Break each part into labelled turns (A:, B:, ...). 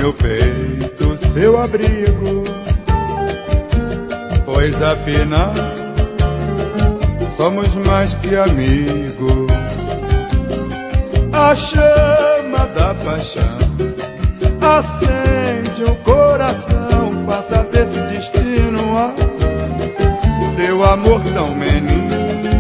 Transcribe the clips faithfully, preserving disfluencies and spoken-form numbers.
A: meu peito seu abrigo, pois afinal somos mais que amigos. A chama da paixão acende o coração, faça desse destino ah, seu amor tão menino.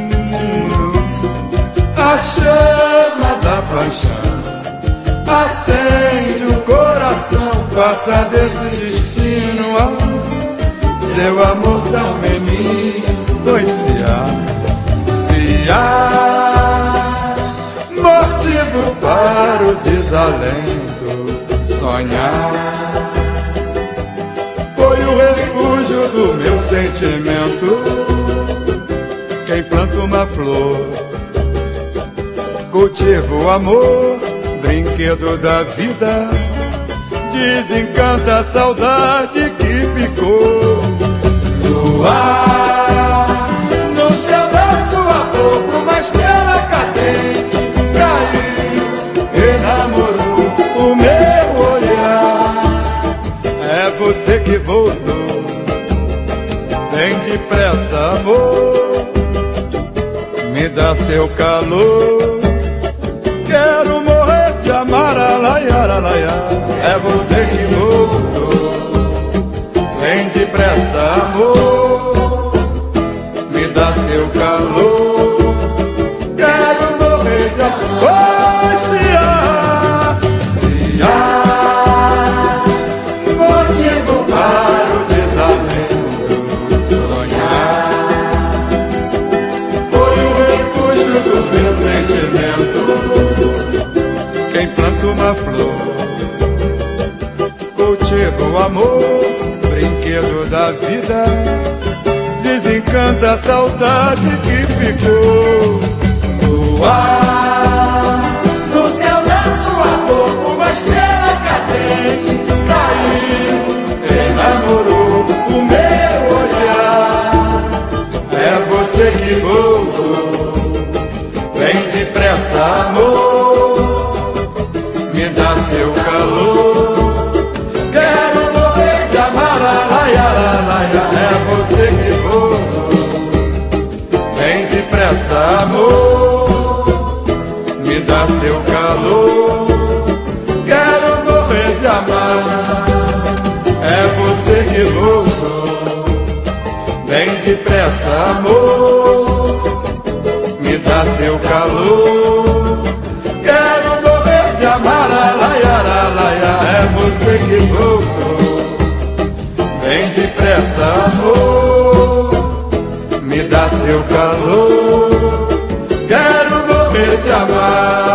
A: A chama da paixão acende o coração, faça desse destino ah, seu amor tão menino. Pois se há, se há motivo para o desalento, sonhar foi o refúgio do meu sentimento. Quem planta uma flor cultiva o amor, brinquedo da vida, desencanta a saudade que ficou. Luar, no céu da sua boca, uma estrela cadente caiu, enamorou o meu olhar. É você que voltou, vem depressa, amor, me dá seu calor. Quero morrer de amar, alaiaralaia. É você que voltou, vem depressa, amor, me dá seu calor. Quero morrer de amor. Se há, se há motivo para o desalento, sonhar foi o refúgio do meu sentimento. Quem planta uma flor cultiva o amor, brinquedo da vida, desencanta a saudade que ficou. Luar, no céu da sua boca, uma estrela cadente caiu, enamorou o meu olhar. É você que voltou, vem depressa, amor, me dá seu calor. Quero morrer de amar, alaiaralaia. É você que voltou, vem depressa, amor, me dá seu calor. Quero morrer de amar. É você que voltou, vem depressa, amor, me dá seu calor. Quero morrer de amar, alaiaralaia. É você que voltou, vem depressa, amor, me dá seu calor. Quero morrer de amar.